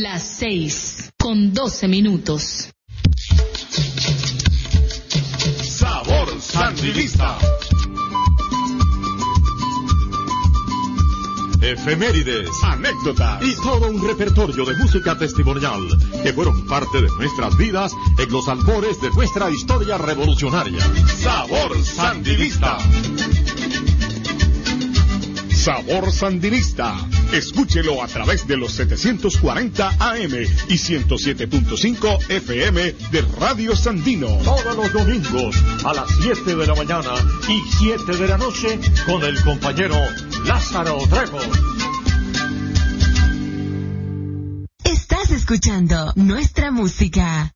Las 6:12. Sabor Sandinista. Efemérides, anécdotas y todo un repertorio de música testimonial que fueron parte de nuestras vidas en los albores de nuestra historia revolucionaria. Sabor Sandinista. Sabor Sandinista. Escúchelo a través de los 740 AM y 107.5 FM de Radio Sandino. Todos los domingos a las 7 de la mañana y 7 de la noche con el compañero Lázaro Trejo. Estás escuchando nuestra música.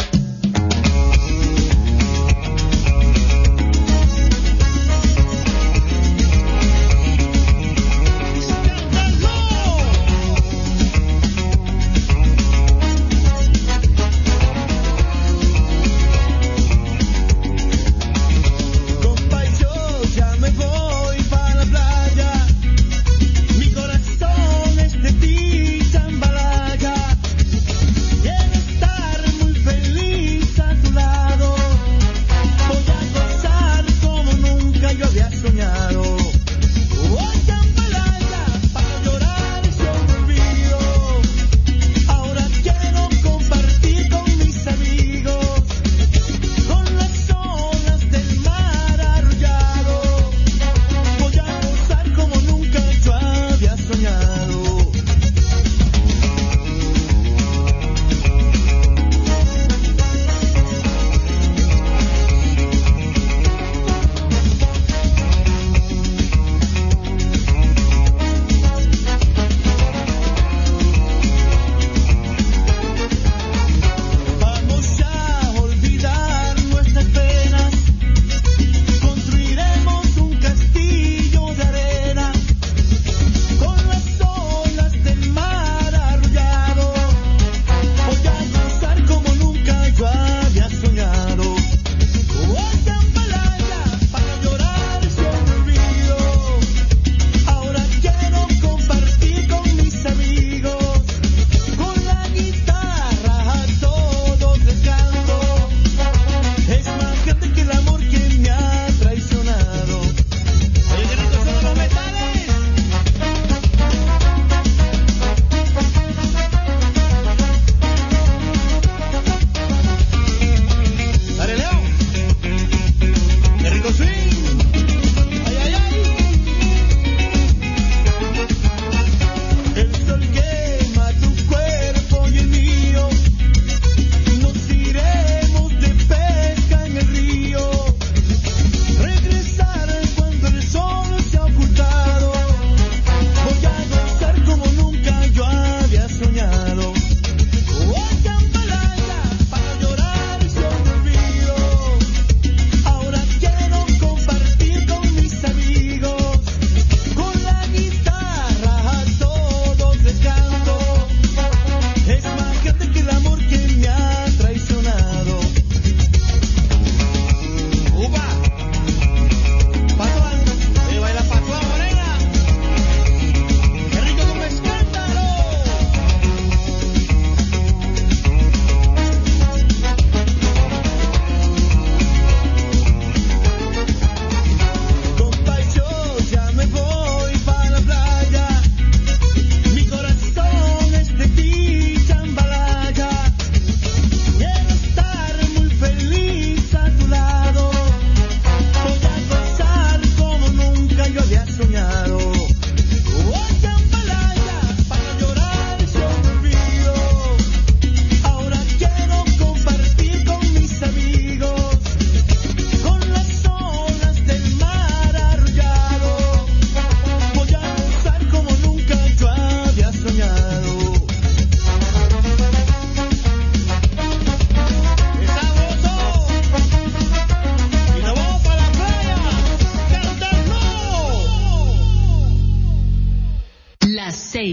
Las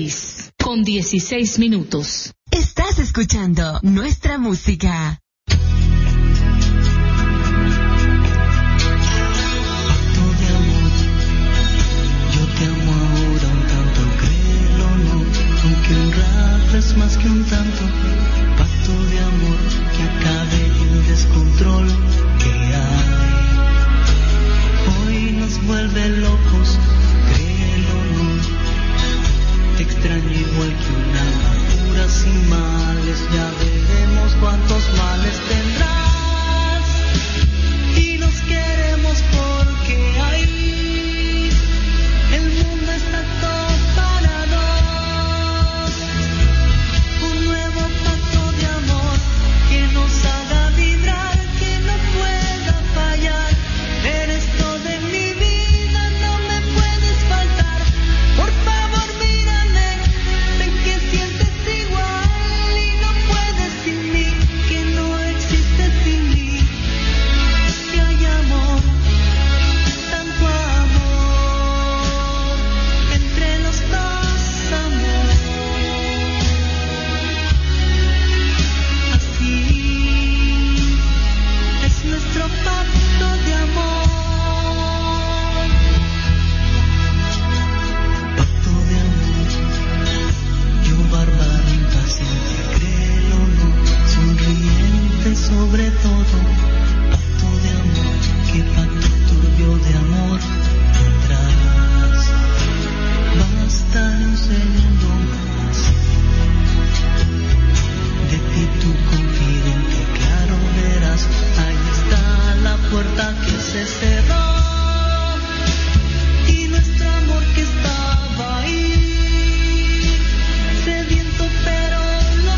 6:16. Estás escuchando nuestra música. Yo te amo ahora un tanto, créelo o no, aunque un rato es más que un Ya veremos cuántos males tendrás. Y nos queremos porque ahí el mundo está todo para dos. Un nuevo pacto de amor que nos haga vibrar, que no pueda fallar. Eres todo en mi vida, no me puedes faltar. Por favor mírame, sé que sientes igual y no puedes sin mí, que no existe sin mí. Que hay amor, tanto amor, entre los dos amor. Así es nuestro pacto de amor. Pacto de amor, yo bárbaro impaciente, créelo o no, sonriente sobre todo. Pacto de amor, qué pacto turbio de amor tendrás. Basta un segundo más de ti, tu confidente, claro verás. Ahí está la puerta que se cerró y nuestro amor que estaba ahí, sediento pero lo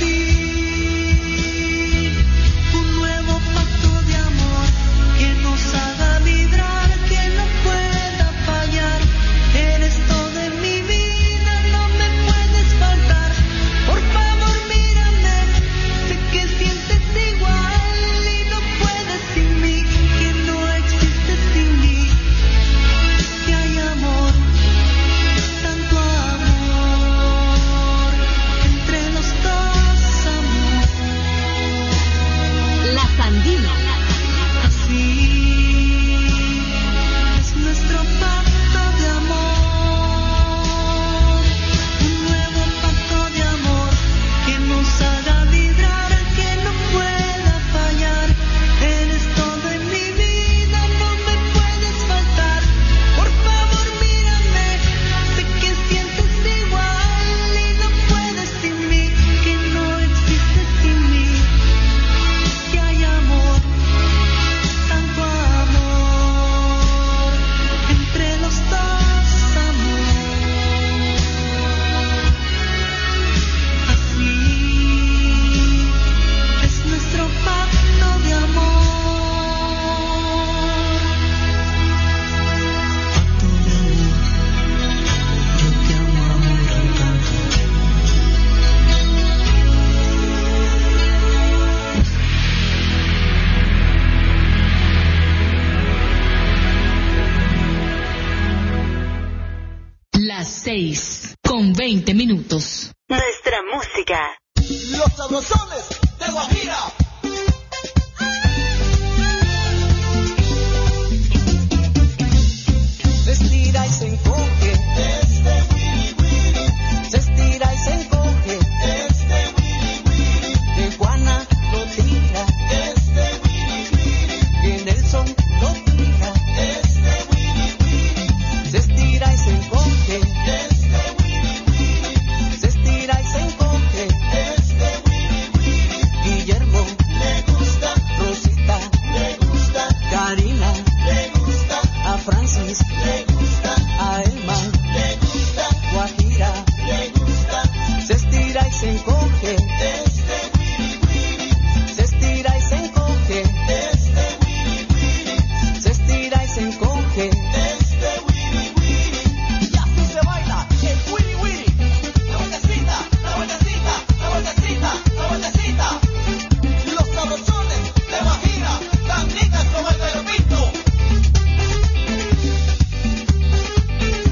perdí. Un nuevo pacto de amor que nos haga vibrar, que no pueda fallar. Eres todo en mi vida, no me puedes faltar. Por favor mírame, sé que sientes igual y no puedes sin mí, que no existe sin mí. Que hay amor, tanto amor, entre los dos amor. La Sandina. Así es nuestro pacto de amor. Un nuevo pacto de amor que nos haga vibrar, que no pueda fallar. Eres todo en mi vida, no me puedes faltar. Por favor mírame, sé que sientes igual y no puedes sin mí, que no existe sin mí. Que hay amor, tanto amor, entre los dos amor. Así es nuestro pacto de amor. Pacto de amor, yo te amo amor tanto. Las 6:20. Nuestra música. Los sabrosones de Guajira. Se estira y se encoge, Este Willy Willy, se estira y se encoge. este Willy Willy, De Juana lo tira, este Willy Willy, de Nelson lo tira. este Willy Willy, Se estira y se encoge, este Willy Willy, se estira y se encoge. este Willy Willy. Guillermo, Le gusta, Rosita, le gusta, Karina, le gusta, a Francis, le gusta, a Elma, le gusta, Guajira. le gusta, Se estira y se encoge, este Willy Willy, se estira y se encoge. este Willy Willy, Se estira y se encoge. este Willy Willy. Y así se baila el Willy Willy. La vueltecita, la vueltecita, la vueltecita, la vueltecita. Los sabrosones de Guajira, tan ricas como el gallo pinto.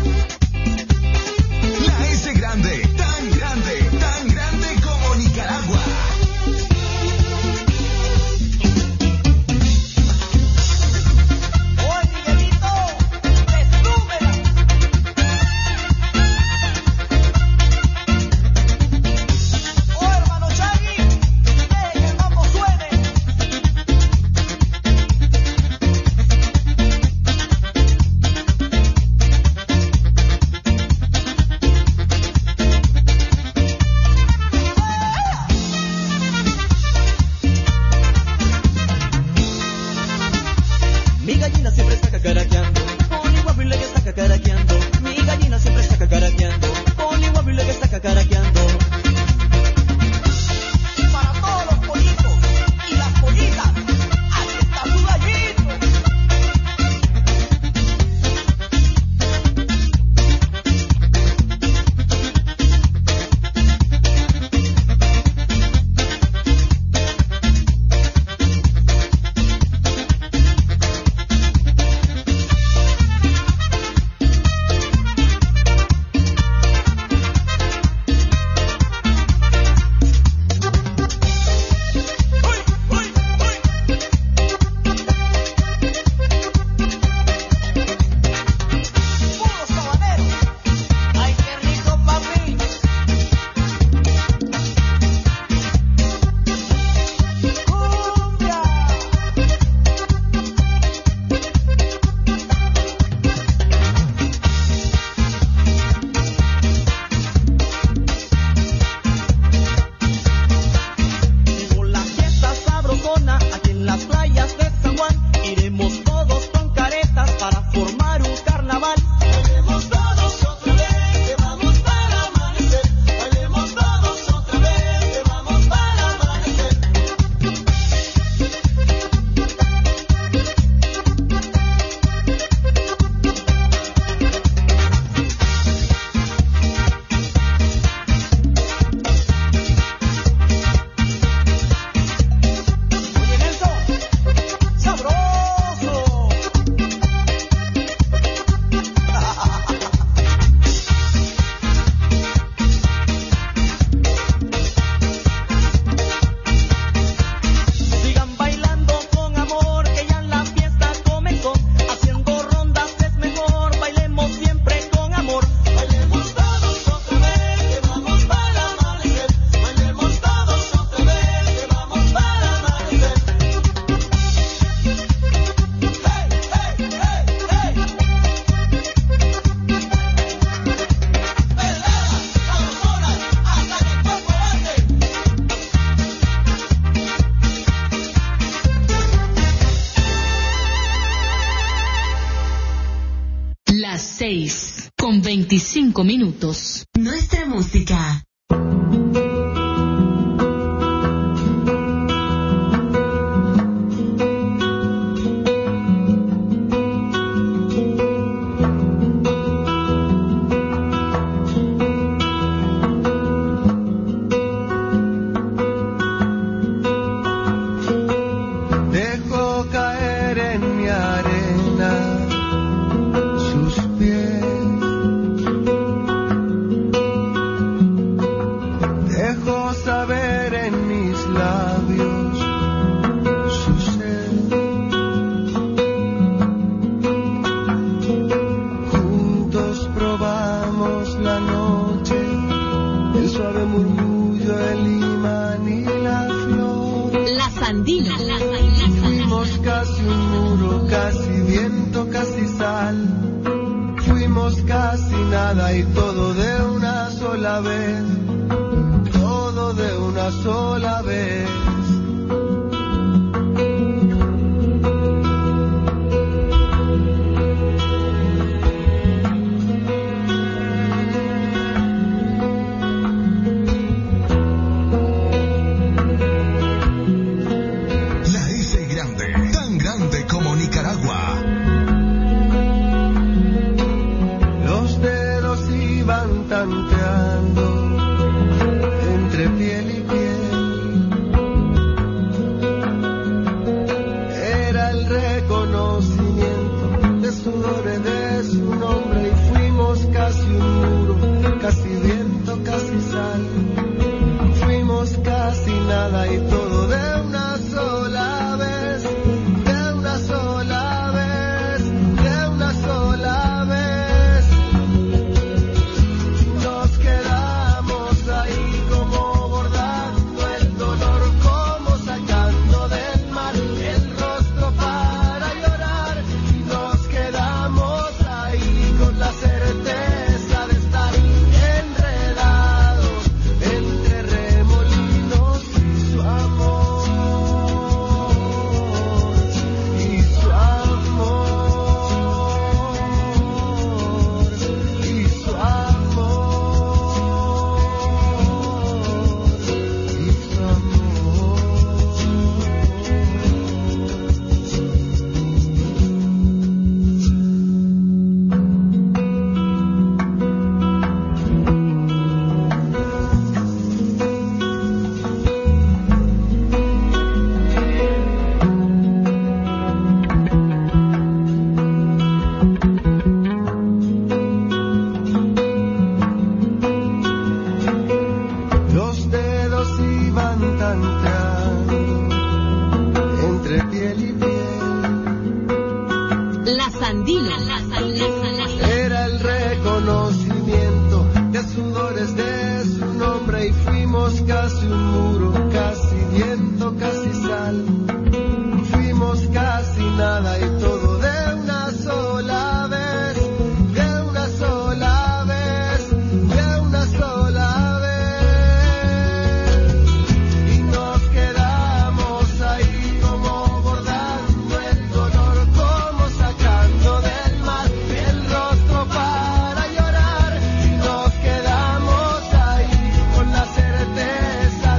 La S grande, tan grande como Nicaragua. 25 minutos. Nuestra música.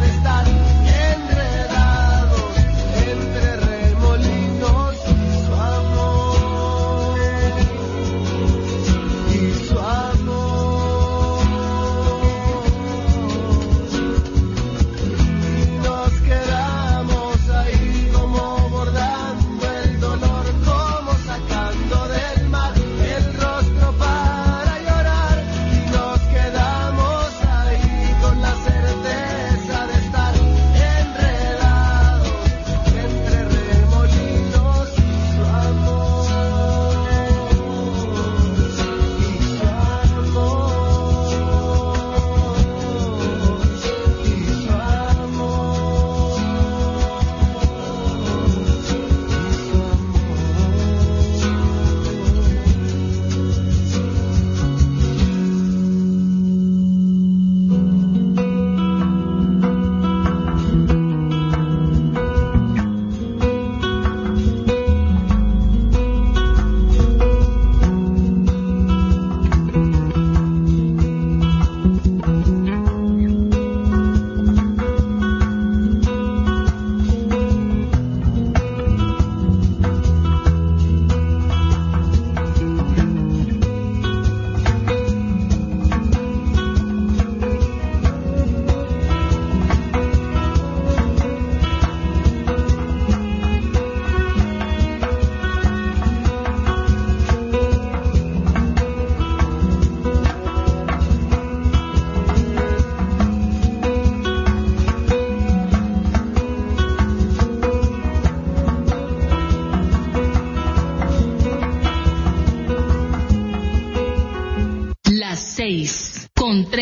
Suave.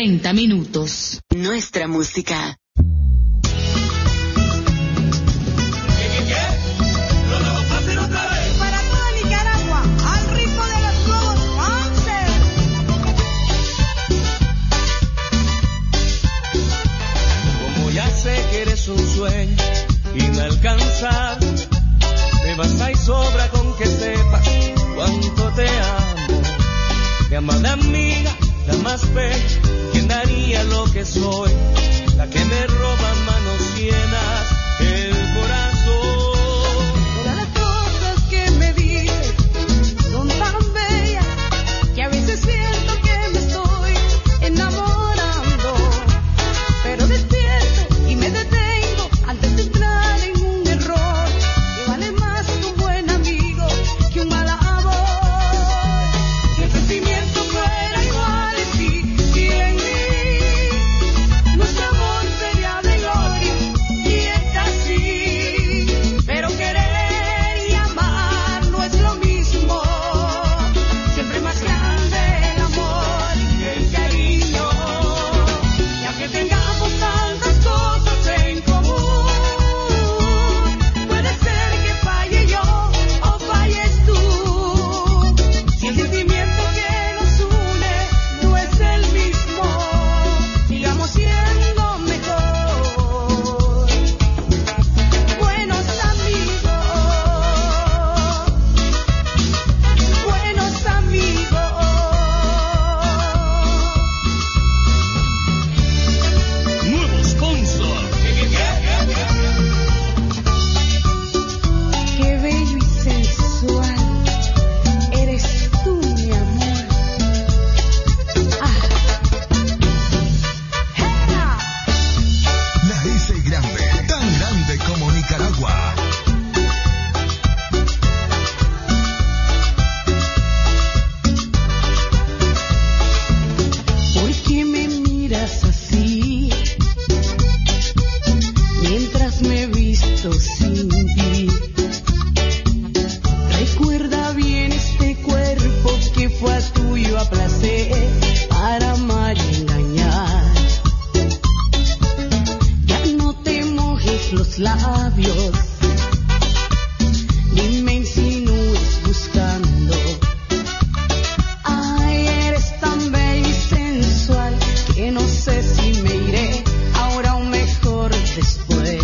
30 minutos. Nuestra música. Para toda Nicaragua, al ritmo de los globos Monster. Como ya sé que eres un sueño inalcanzable, me basta y sobra con que sepas cuánto te amo. Mi amada amiga, la más bella, quien daría lo que soy, la que me roba manos llenas el corazón. Todas las cosas que me dices son tan bellas que a veces siento que me estoy enamorando, pero despierto y me detengo antes de entrar en un error que vale más un buen amigo que un mal amor. Si el sentimiento fuera igual en ti y en mí, nuestro amor sería de gloria y éxtasis. Pero querer y amar no es lo mismo, siempre más grande el amor que el cariño. Y aunque tengamos tantas cosas en común, puede ser que falle yo o falles tú. Si el sentimiento que nos une no es el mismo, sigamos siendo mejor buenos amigos, buenos amigos. Nuevo sponsor. Qué bello y sensual eres tú, mi amor. La S grande, tan grande como Nicaragua. ¿Por qué me miras así mientras me visto sin ti? Recuerda bien este cuerpo que fue tuyo a placer para amar y engañar. Ya no te mojes los labios ni me insinúes buscando. Ay, eres tan bella y sensual que no sé si me iré ahora o mejor después.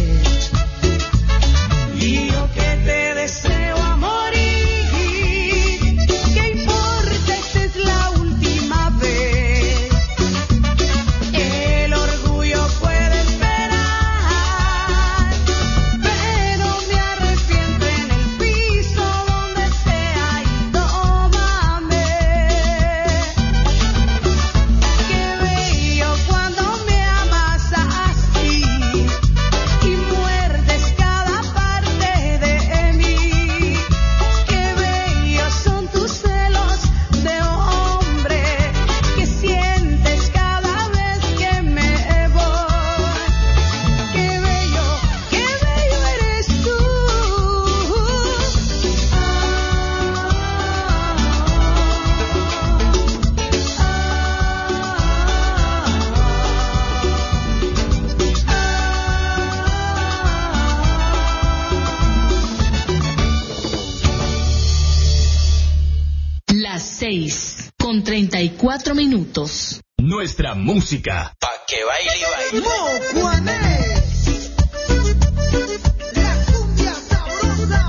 Y yo que te deseo a morir, ¿qué importa? Esta es la última vez. El orgullo puede esperar, pero me arrepiento en el piso donde sea y tómame. Qué bello cuando me amas así y muerdes cada parte de mí. Qué bellos son tus celos de hombre que sientes cada vez que me voy. Qué bello eres tú. Las 6:34. Nuestra música. Pa' que baile y baile. Juanes, la cumbia sabrosa.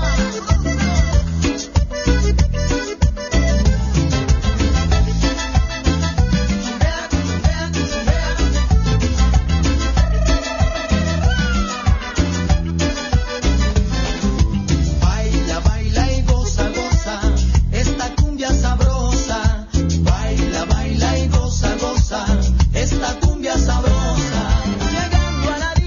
Baila, baila y goza, goza, esta cumbia sabrosa. Baila, baila y goza, goza, esta cumbia sabrosa. Llegando a la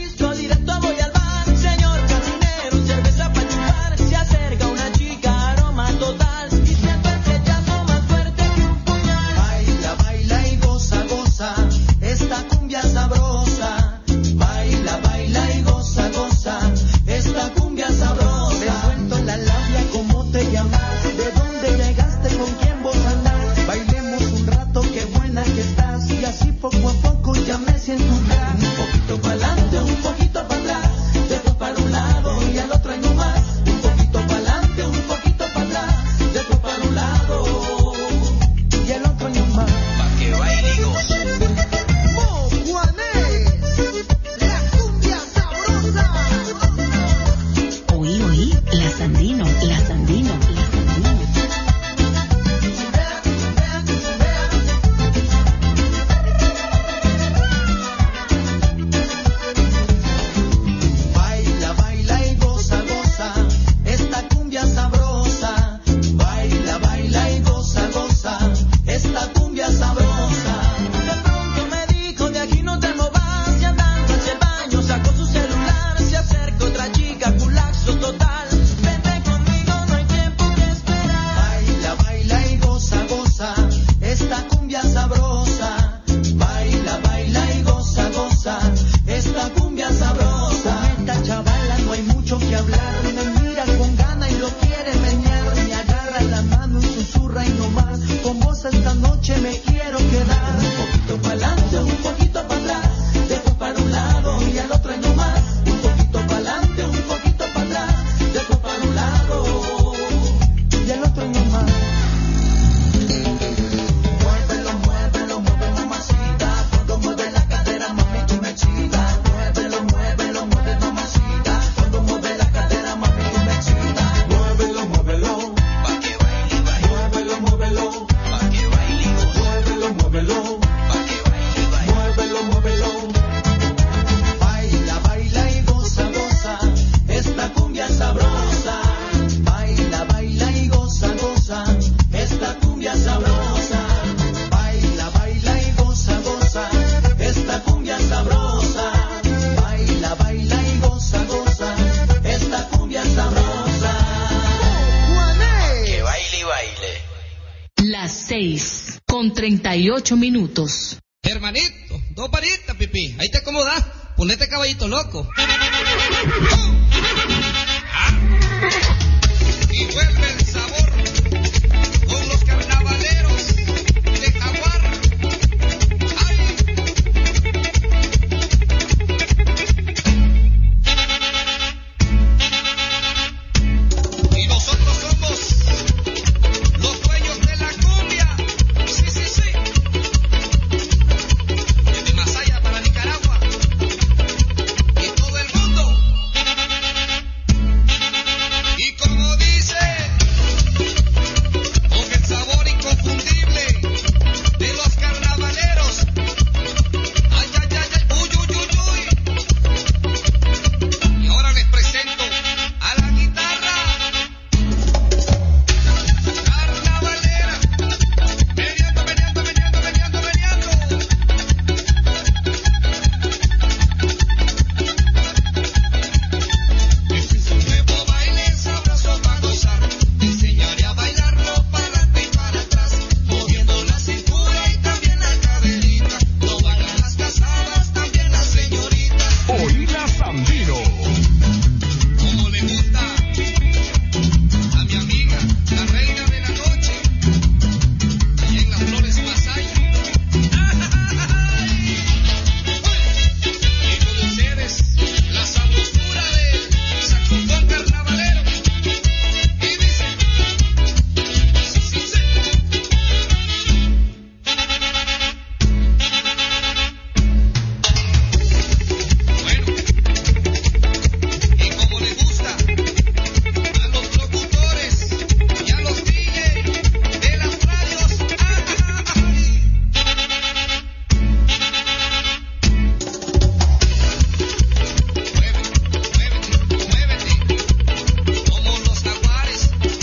6:38. Hermanito, 2 paritas, pipí. Ahí te acomodas. Ponete caballito loco. Y vuelve el sabor con los carnavaleros de Jaguar. ¡Ay! Y nosotros somos los dueños de la cumbia. Sí, sí, sí. Desde Masaya para Nicaragua y todo el mundo. Y como dice, con el sabor inconfundible de los carnavaleros. Ay, ay, ay, ay, uy, uy, uy, uy. Y ahora les presento a la guitarra carnavalera. Meneando, meneando, meneando, meneando, meneando. Este es un nuevo baile sabroso para gozar. Te enseñaré a bailarlo para adelante y para atrás, moviendo la cintura y también la caderita. Lo bailan las casadas, también las señoritas. Oíla Sandino. Como le gusta a mi amiga, la reina de la noche, allá en las flores Masaya. Y con ustedes la sabrosura del saxofón carnavalero. Y dice, sí, sí, sí. Bueno, y como le gusta a los locutores y a los DJ de las radios. Muévete, muévete, muévete, como los jaguares.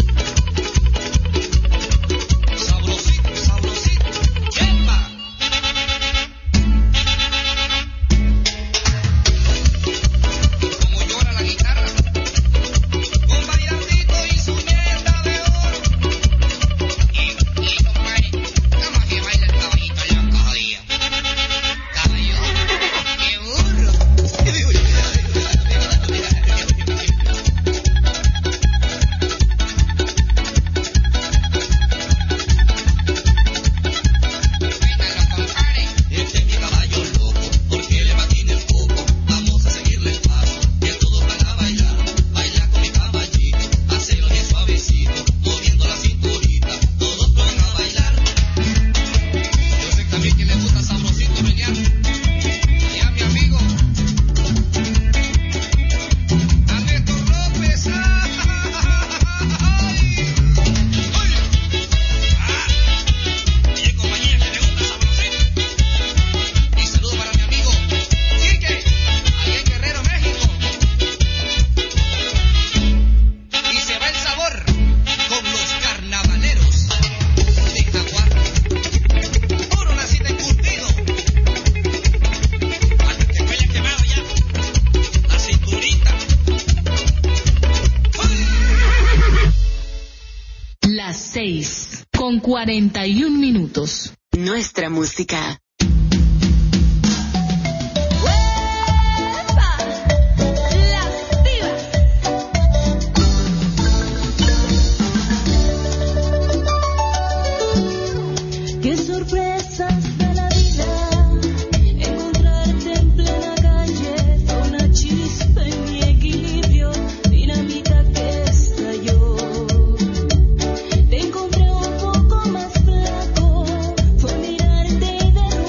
Sabrosito, sabrosito, ¡yepa! Como llora la guitarra, con Bayardito y su nieta de oro. Y compadre, ¿cómo que baila el caballito allá cada día? Caballo, qué burro. Bailalo, compadre. Este es mi caballo loco, porque le patina el coco. Vamos a seguirle el paso, que todos van a bailar. Baila con mi caballito, hacelo bien suavecito, moviendo la cinturita. Todos van a bailar. Yo sé también que le gusta sabrosito menear. Y a mi amigo, a Néstor López. ¡Ay! ¡Oye! Y en compañía que le gusta sabrosito. Y saludo para mi amigo Quique, allá en Guerrero, México. Y se va el sabor con los carnavaleros de Jaguar. Puro naciste encurtido. Hasta que me haya quemado ya la cinturita. Las 6:41. Nuestra música. ¡Uepa! Las divas. Qué sorpresas de la vida, encontrarte en plena calle, fue una chispa en mi equilibrio, dinamita que estalló. Te encontré un poco más flaco, fue mirarte y de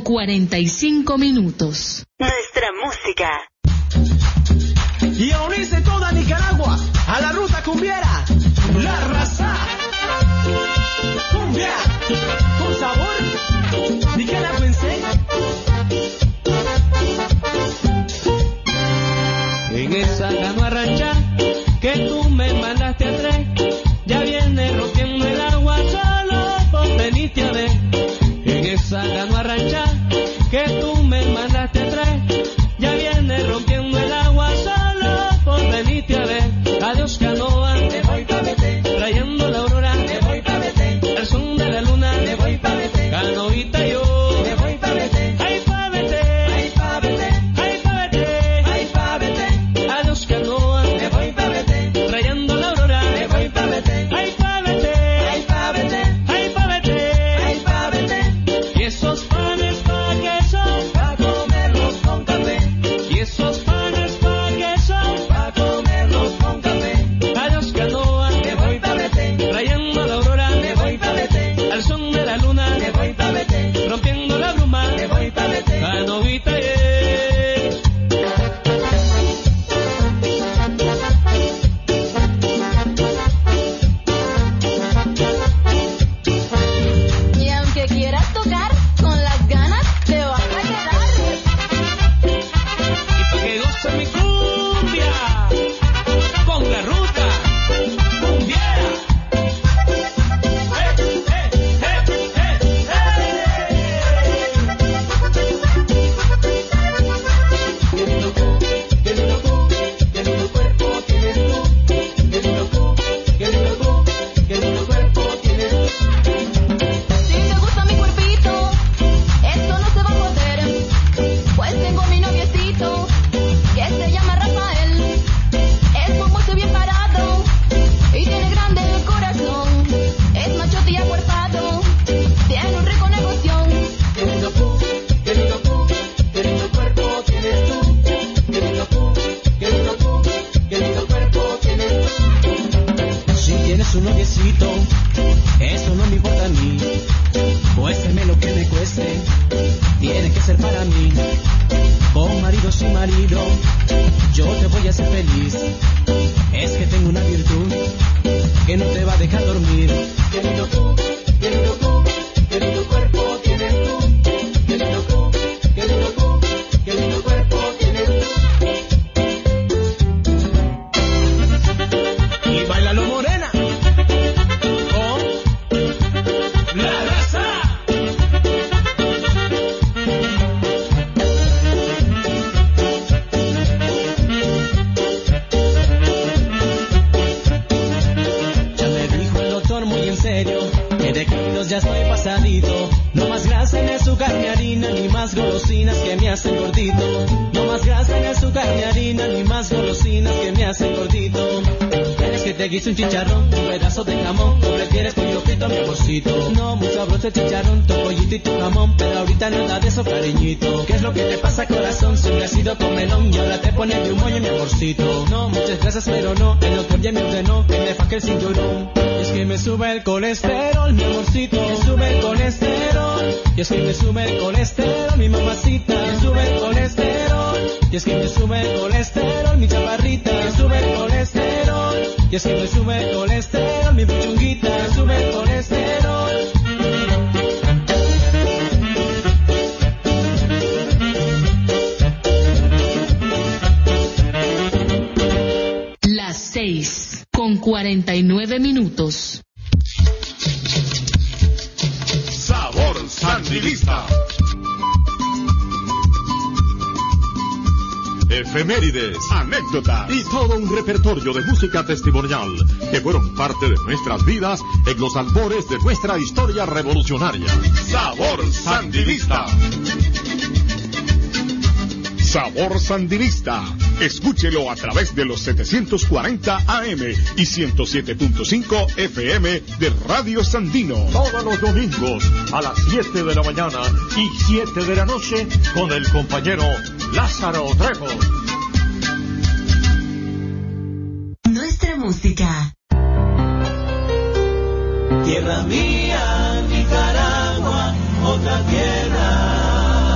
45 minutos. Nuestra música. Y a unirse toda Nicaragua a la ruta cumbiera, La Raza. Cumbia, con sabor, nicaragüense. En esa canoa rancha que tú me mandaste a traer, ya viene rompiendo el agua solo por venirte a ver. En esa canoa rancha que tú me mandaste a traer, ya viene rompiendo el agua solo por venirte a ver. Adiós canoa, me voy pa' vete, trayendo la aurora, me voy pa' vete, al son de la luna, me voy pa' vete, canoita yo, me voy pa' vete, ay pa' vete, ay pa' vete, ay pa' vete, ay pa' vete. Adiós canoa, me voy pa' vete, trayendo la aurora, me voy pa' vete, ay pa' vete, ay pa' vete, ay pa' vete, ay pa' vete. Y esos panes pa' que son, pa' comerlos con café. Y esos panes pa' que son, pa' comerlos con café. Adiós canoa, me voy pa' vete, trayendo la aurora, me voy pa' vete, al son de la luna, me voy pa' vete, rompiendo la bruma, me voy pa' vete, canoita Y aunque quieras tocar, con las ganas te vas a quedar. y pa' que goce mi cumbia, con la ruta cumbiera. Qué lindo cuerpo tienes tú, qué lindo cuerpo tienes tú. Si te gusta mi cuerpito, eso no se va a poder. Pues tengo mi noviecito, que se llama Rafael. Es famoso, bien parado, y tiene grande el corazón. Es machote y acuerpado, tiene un rico negocio. Qué lindo cuerpo tienes tú, qué lindo cuerpo tienes tú. Si tienes un noviecito, eso no me importa a mí. Cuésteme lo que me cueste, tiene que ser para mí. Con marido sin marido, yo te voy a hacer feliz. Es que tengo una virtud que no te va a dejar dormir. Qué lindo cuerpo tienes tú, qué lindo cuerpo tienes tú. Y bailalo morena, con La Raza. Ya me dijo el doctor muy en serio que de kilos ya estoy pasadito. No más grasa ni azúcar ni harina, ni más golosinas que me hacen gordito. No más grasa ni azúcar ni harina, ni más golosinas que me hacen gordito. ¿Quieres que te guise un chicharrón, un pedazo de jamón? ¿O prefieres pollo frito, mi amorcito? No, muy sabroso el chicharrón, tu pollito y tu jamón, pero ahorita nada de eso, cariñito. ¿Qué es lo que te pasa, corazón? Siempre has sido comelón y ahora te pones de un moño, mi amorcito. No, muchas gracias, pero no, el doctor ya me ordenó que me faque el cinturón. Y es que me sube el colesterol, mi amorcito, me sube el colesterol. Y es que me sube el colesterol, mi mamacita, me sube el colesterol. Y es que me sube el colesterol, mi chaparrita, me sube el colesterol. Y es que me sube el colesterol, mi puchunguita, me sube el colesterol. Las 6:49 minutos. Sabor Sandinista. Efemérides, anécdotas y todo un repertorio de música testimonial que fueron parte de nuestras vidas en los albores de nuestra historia revolucionaria. Sabor Sandinista. Sabor Sandinista. Escúchelo a través de los 740 AM y 107.5 FM de Radio Sandino. Todos los domingos a las 7 de la mañana y 7 de la noche con el compañero Lázaro Trejo. Nuestra música. Tierra mía, Nicaragua, otra tierra.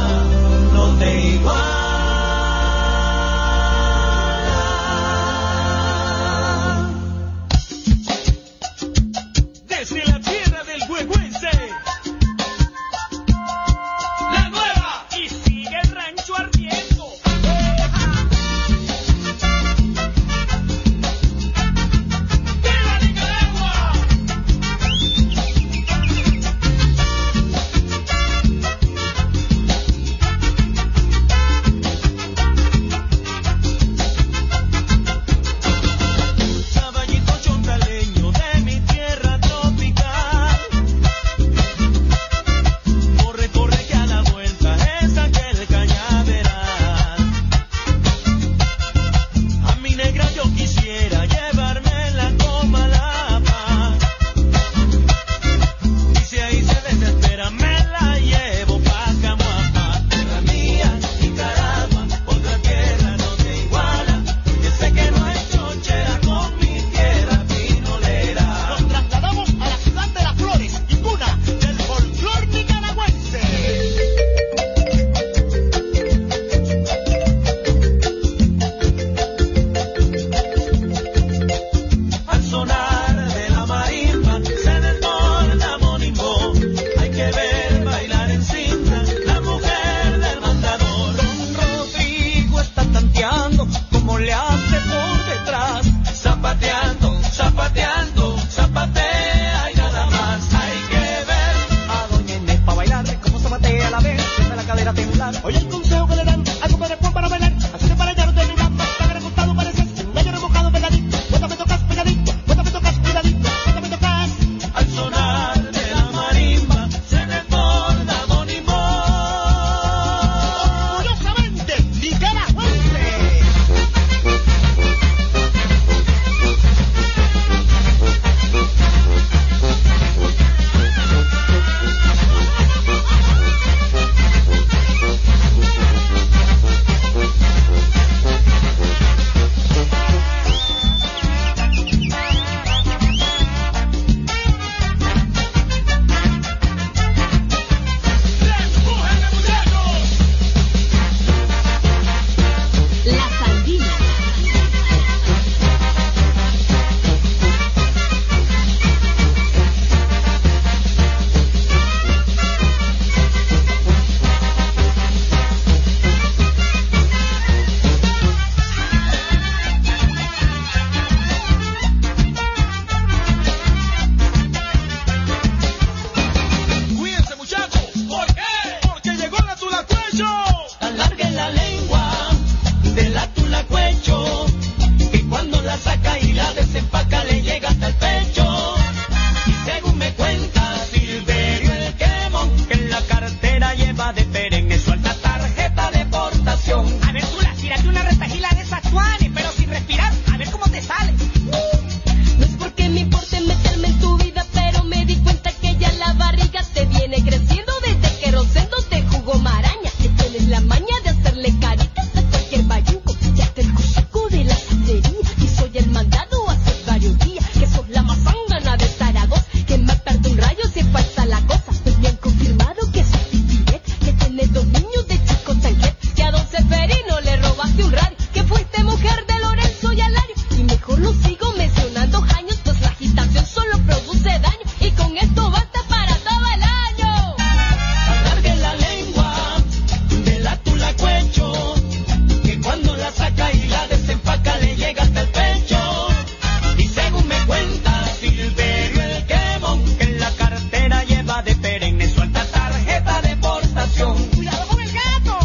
de un radio, que fuiste mujer de Lorenzo y Alario. Y mejor no sigo mencionando años, pues la agitación solo produce daño. Y con esto basta para todo el año. Alargue la lengua, de la tula cuecho, que cuando la saca y la desempaca le llega hasta el pecho. Y según me cuenta Silverio el quemón, que en la cartera lleva de perenne su alta tarjeta de portación. ¡Cuidado con el gato!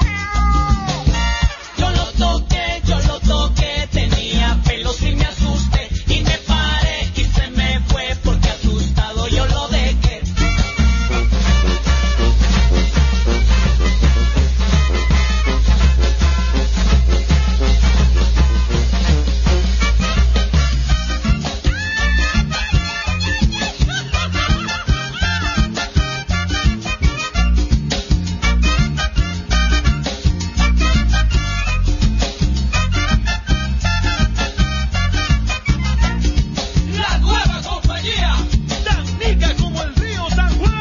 Yo lo toqué, tenía pelos y me asusté. Y me paré y se me fue porque asustado yo lo dejé. La nueva compañía, tan rica como el río San Juan.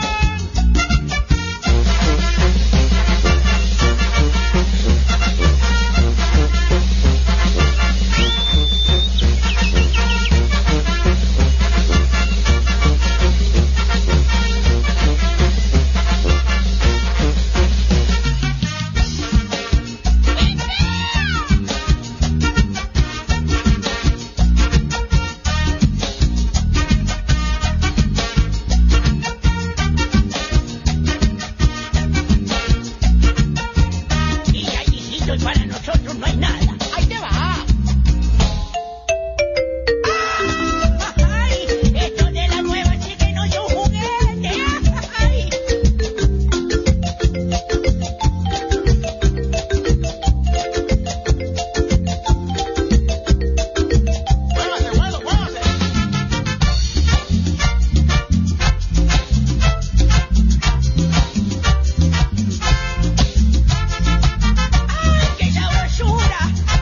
Y ya, hijitos, para nosotros no hay nada. ¡Ahí te va! Ay, esto de la nueva sí que no son juguetes. Ay. Muévase. ¡Ay, qué sabrosura!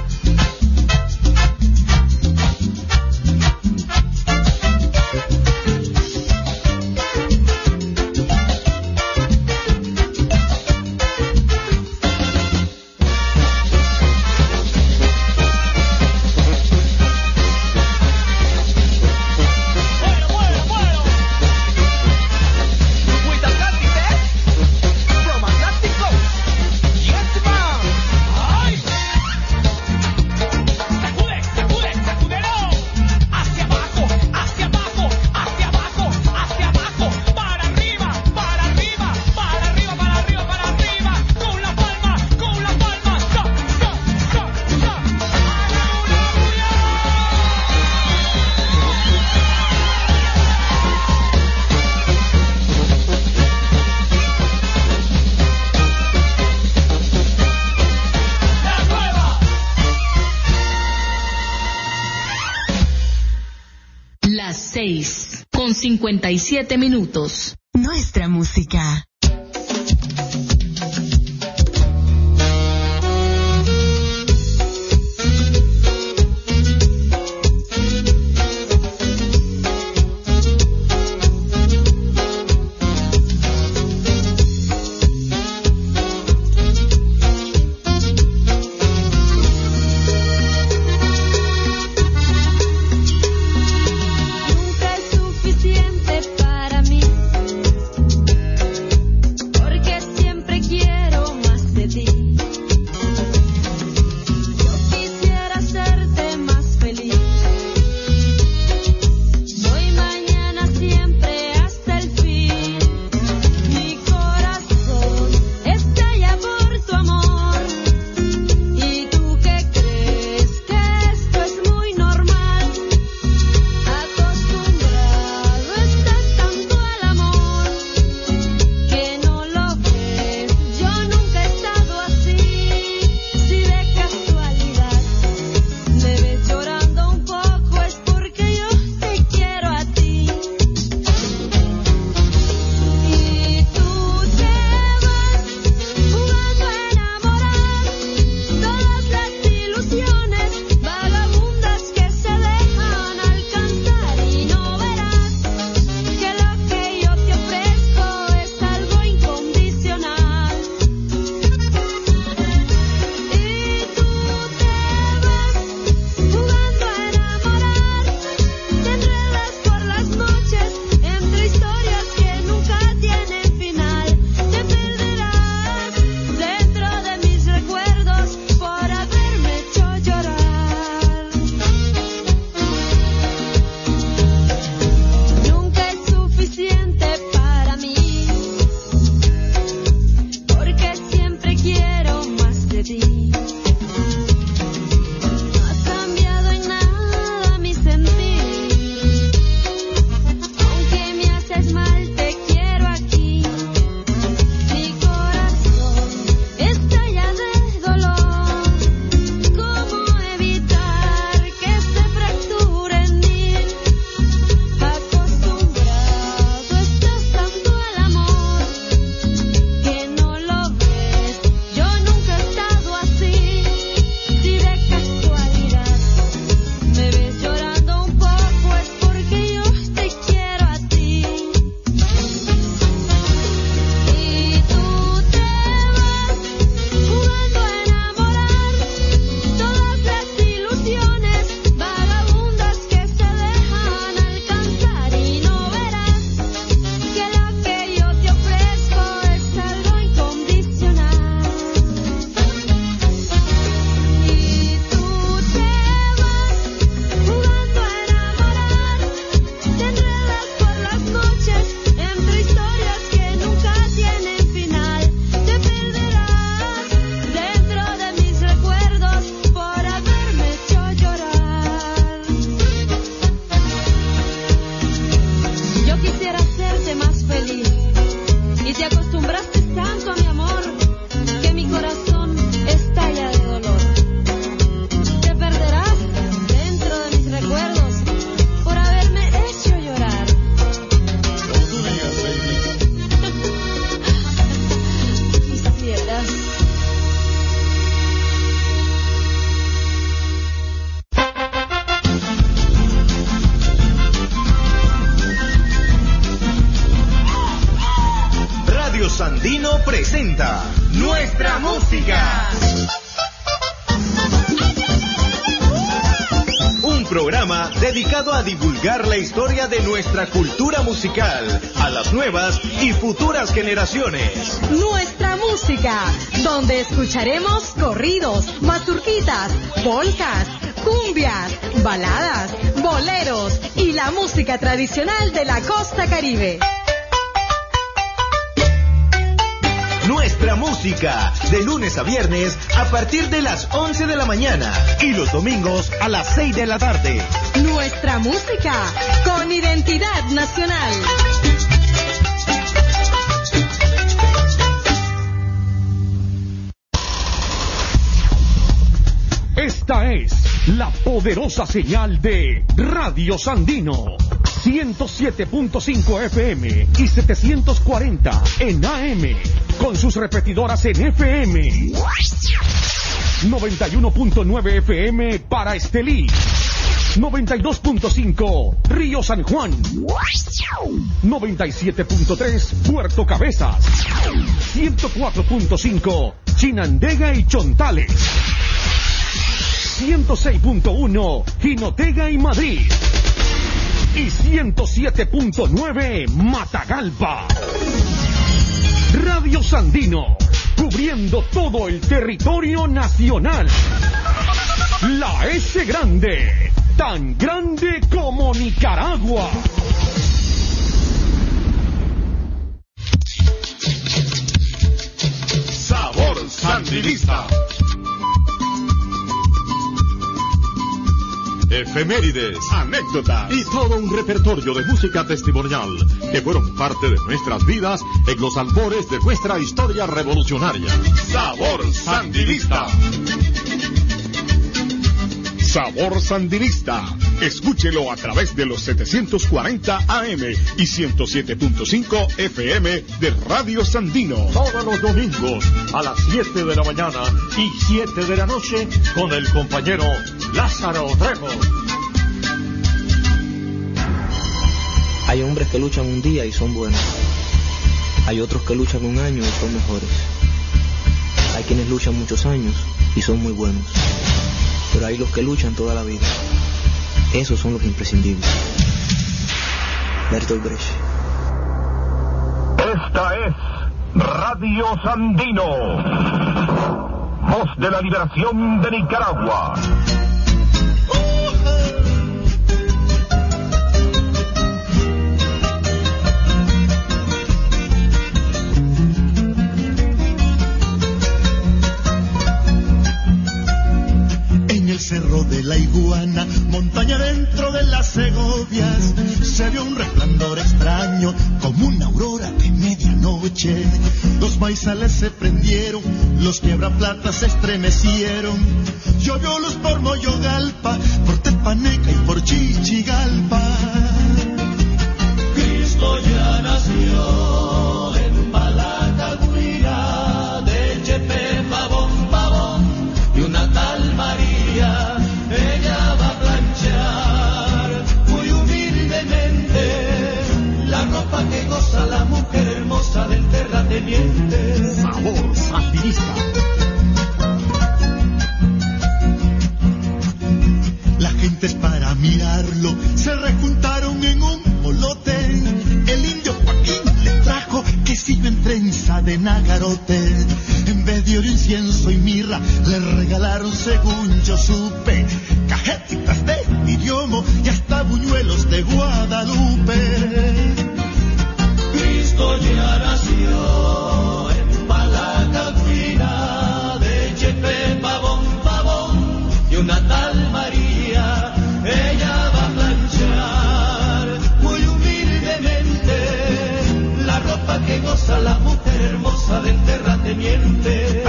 Bueno. With Atlantic from Atlantic Coast. Yes, ma'am. ¡Ay! Sacúdelo. Hacia abajo. Para arriba. Con la palma. La nueva. Las 6:57. Nuestra música. Nunca es suficiente para mí. presenta Nuestra Música. Un programa dedicado a divulgar la historia de nuestra cultura musical a las nuevas y futuras generaciones. Nuestra Música, donde escucharemos corridos, mazurquitas, polcas, cumbias, baladas, boleros y la música tradicional de la costa caribe. Nuestra Música, de lunes a viernes a partir de las 11 de la mañana y los domingos a las 6 de la tarde. Nuestra Música, con identidad nacional. Esta es la poderosa señal de Radio Sandino. 107.5 FM y 740 en AM, con sus repetidoras en FM. 91.9 FM para Estelí. 92.5 Río San Juan. 97.3 Puerto Cabezas. 104.5 Chinandega y Chontales. 106.1 Jinotega y Madrid. Y 107.9 Matagalpa. Radio Sandino, cubriendo todo el territorio nacional. La S grande, tan grande como Nicaragua. Sabor Sandinista. Efemérides, anécdotas y todo un repertorio de música testimonial que fueron parte de nuestras vidas en los albores de nuestra historia revolucionaria. Sabor Sandinista. Sabor Sandinista. Escúchelo a través de los 740 AM y 107.5 FM de Radio Sandino. Todos los domingos a las 7 de la mañana y 7 de la noche con el compañero Lázaro Trejo. Hay hombres que luchan un día y son buenos. Hay otros que luchan un año y son mejores. Hay quienes luchan muchos años y son muy buenos. Pero hay los que luchan toda la vida. Esos son los imprescindibles. Bertolt Brecht. Esta es Radio Sandino, voz de la liberación de Nicaragua. Cerro de la Iguana, montaña dentro de las Segovias, se vio un resplandor extraño como una aurora de medianoche. Los maizales se prendieron, los quiebraplatas se estremecieron. Llovió luz por Moyogalpa, por Tepaneca y por Chichigalpa. Cristo ya nació en Palacagüira, de Chepe Pavón Pavón y una tal María. Ella va a planchar muy humildemente la ropa que goza la mujer hermosa del terrateniente. Sabor Sandinista. Las gentes para mirarlo se rejuntaron en un molote. El indio Joaquín le trajo quesillo en trenza de nagarote. En vez de oro, incienso y mirra, le regalaron, según yo supe, cajetitas de idiomo y hasta buñuelos de Guadalupe. Cristo ya nació en Palacagüina, de Chepe Pavón Pavón y una tal María. Ella va a planchar muy humildemente la ropa que goza la mujer hermosa del terrateniente.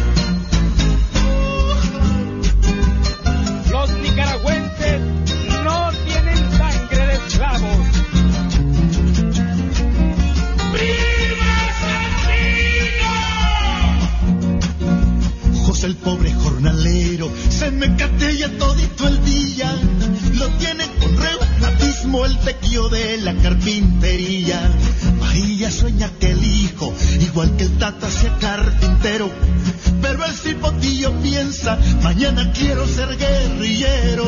Los nicaragüenses no tienen sangre de esclavos. ¡Viva Sandino! José el pobre jornalero se me catella todito el día. lo tiene con reumatismo el tequio de la carpintería. María sueña que el hijo, igual que el tata, sea carpintero. Pero el cipotillo piensa, mañana quiero ser guerrillero.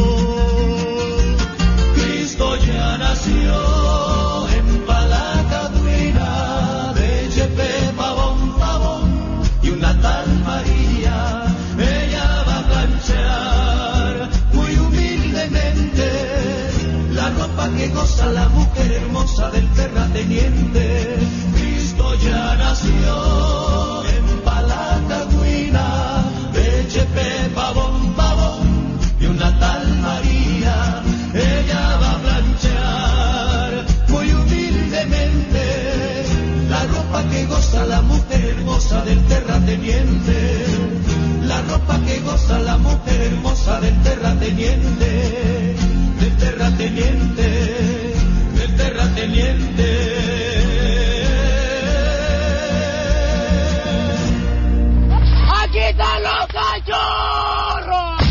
Cristo ya nació en Palacaduina, de Chepe Pavón Pavón y una tal María. Ella va a planchar muy humildemente la ropa que goza la mujer hermosa del terrateniente. Cristo ya nació en Palacaduina, de Chepe Pavón Pavón y una tal María. Ella va a planchar muy humildemente la ropa que goza la mujer hermosa del terrateniente. La ropa que goza la mujer hermosa del terrateniente. Del terrateniente. Del terrateniente. ¡Aquí están los cachorros!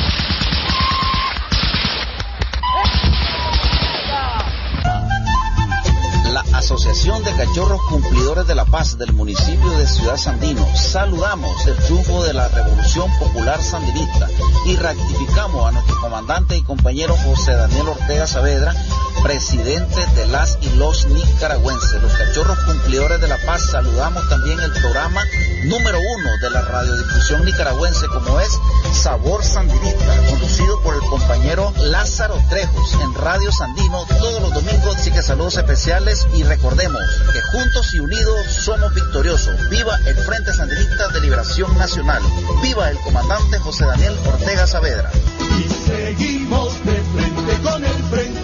La Asociación de Cachorros Cumplidores de la Paz del municipio de Ciudad Sandino. Saludamos el triunfo de la Revolución Popular Sandinista y ratificamos a nuestro comandante y compañero José Daniel Ortega Saavedra, presidente de las y los nicaragüenses. Los Cachorros Cumplidores de la Paz saludamos también el programa número 1 de la radiodifusión nicaragüense, como es Sabor Sandinista, conducido por el compañero Lázaro Trejos en Radio Sandino todos los domingos. Así que saludos especiales y recordemos que juntos y unidos somos victoriosos. Viva el Frente Sandinista de Liberación Nacional. Viva el comandante José Daniel Ortega Saavedra. Y seguimos de frente con el frente.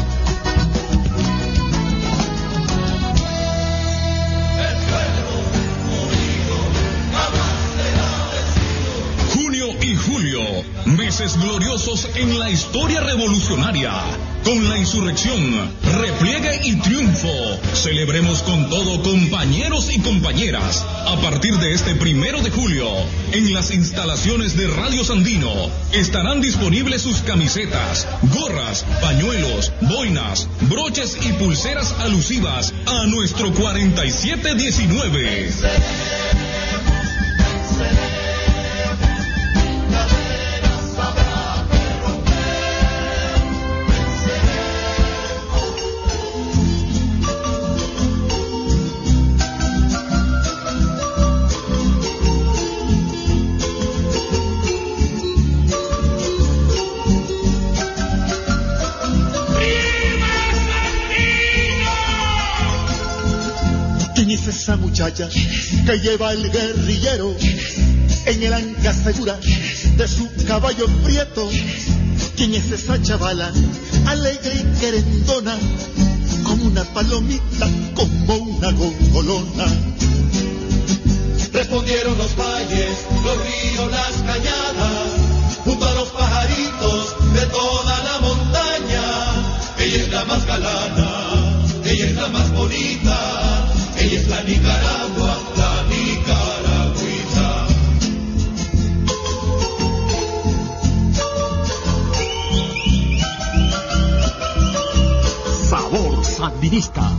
Junio y julio, meses gloriosos en la historia revolucionaria. Con la insurrección, repliegue y triunfo. Celebremos con todo, compañeros y compañeras. A partir de este 1 de julio, en las instalaciones de Radio Sandino, estarán disponibles sus camisetas, gorras, pañuelos, boinas, broches y pulseras alusivas a nuestro 4719. Esa muchacha que lleva el guerrillero en el anca segura de su caballo prieto. ¿Quién es esa chavala alegre y querendona, como una palomita, como una gongolona? Respondieron los valles, los ríos, las cañadas, junto a los pajaritos de toda la montaña. Ella es la más galana, ella es la más bonita. Ella es la Nicaragua, la nicaragüita. Sabor Sandinista.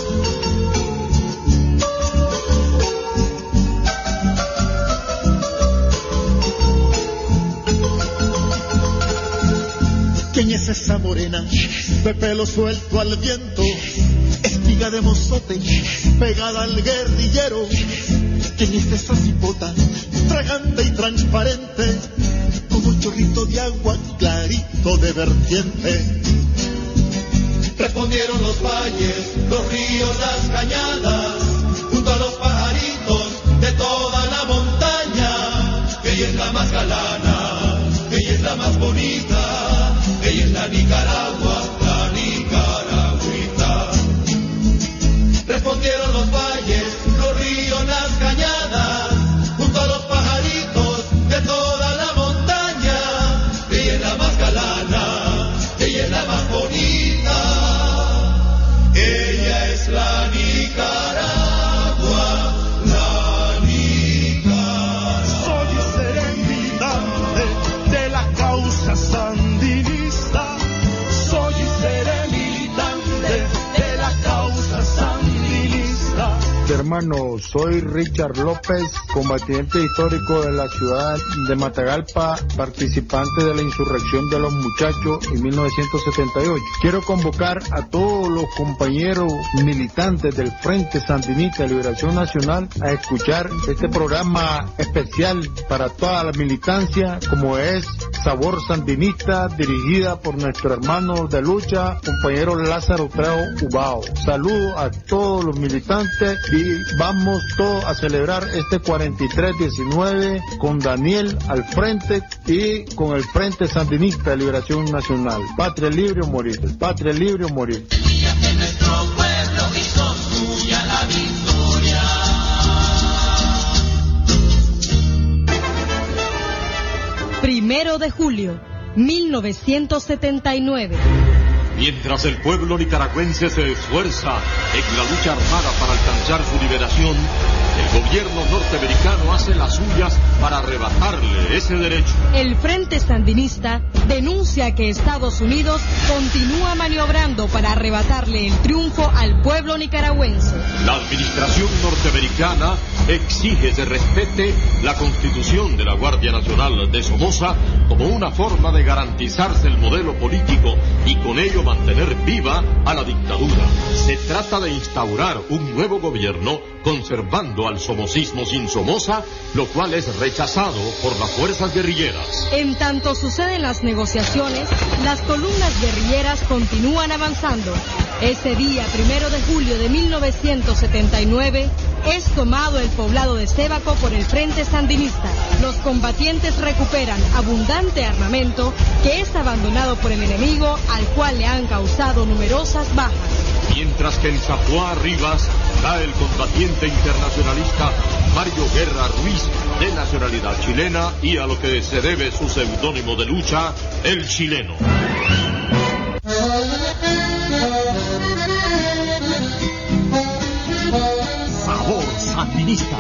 ¿Quién es esa morena de pelo suelto al viento, espiga de mozote pegada al guerrillero? ¿Quién es esa cipota fragante y transparente, como un chorrito de agua clarito de vertiente? Respondieron los valles, los ríos, las cañadas, junto a los pajaritos de toda la montaña. Ella es la más galana, ella es la más bonita, ella es la Nicaragua, la nicaragüita. Respondieron los valles, los ríos, las cañadas, junto a los pajaritos de toda la montaña. Ella es la más galana, ella es la más bonita, ella es la Nicaragua, la Nicaragua. Soy ese militante de la causa sandinista, hermano, soy Richard López, combatiente histórico de la ciudad de Matagalpa, participante de la insurrección de los muchachos en 1978. Quiero convocar a todos los compañeros militantes del Frente Sandinista de Liberación Nacional a escuchar este programa especial para toda la militancia, como es Sabor Sandinista, dirigida por nuestro hermano de lucha, compañero Lázaro Trao Ubao. Saludo a todos los militantes y vamos todos a celebrar este 43-19 con Daniel al frente y con el Frente Sandinista de Liberación Nacional. Patria libre o morir, patria libre o morir. De nuestro pueblo hizo suya la victoria. Primero de julio, 1979. Mientras el pueblo nicaragüense se esfuerza en la lucha armada para alcanzar su liberación, el gobierno norteamericano hace las suyas para arrebatarle ese derecho. El Frente Sandinista denuncia que Estados Unidos continúa maniobrando para arrebatarle el triunfo al pueblo nicaragüense. La administración norteamericana exige se respete la Constitución de la Guardia Nacional de Somoza como una forma de garantizarse el modelo político y con ello mantener viva a la dictadura. Se trata de instaurar un nuevo gobierno conservando al somocismo sin Somoza, lo cual es rechazado por las fuerzas guerrilleras. En tanto suceden las negociaciones, las columnas guerrilleras continúan avanzando. Ese día, 1 de julio de 1979, es tomado el poblado de Sébaco por el Frente Sandinista. Los combatientes recuperan abundante armamento que es abandonado por el enemigo, al cual le han causado numerosas bajas. Mientras que en Zapuá Rivas cae el combatiente internacionalista Mario Guerra Ruiz, de nacionalidad chilena, y a lo que se debe su seudónimo de lucha, el chileno. Sabor Sandinista.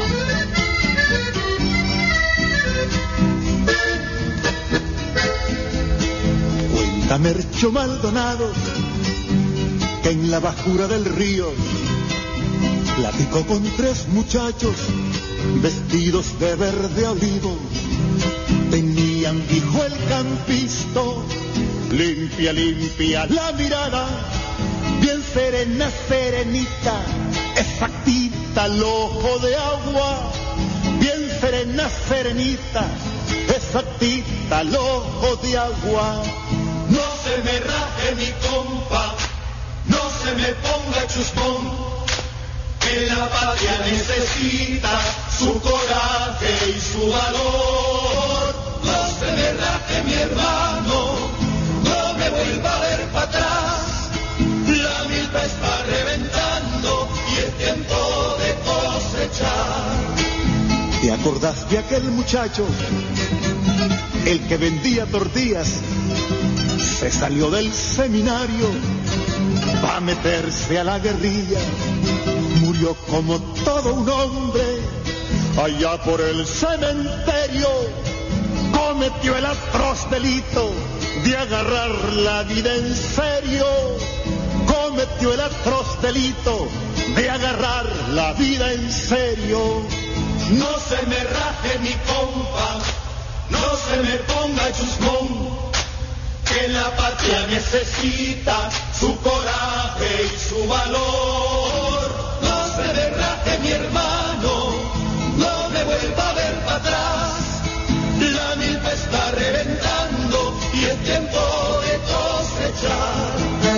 Cuenta Mercho Maldonado que en la bajura del río platicó con 3 muchachos vestidos de verde olivo. Tenían, dijo el campisto, limpia, limpia la mirada, bien serena, serenita, exactita el ojo de agua, bien serena, serenita, exactita el ojo de agua. No se me raje mi compa, no se me ponga chuscón, que la patria necesita su coraje y su valor. No se me raje mi hermano, no me vuelva a ver para atrás, la milpa está reventando y es tiempo de cosechar. ¿Te acordás de aquel muchacho, el que vendía tortillas? Se salió del seminario para meterse a la guerrilla, murió como todo un hombre allá por el cementerio, cometió el atroz delito de agarrar la vida en serio, cometió el atroz delito de agarrar la vida en serio. No se me raje mi compa, no se me ponga chuscón, que la patria necesita su coraje y su valor. No se me raje mi hermano, no me vuelva a ver para atrás, la milpa está reventando y es tiempo de cosechar.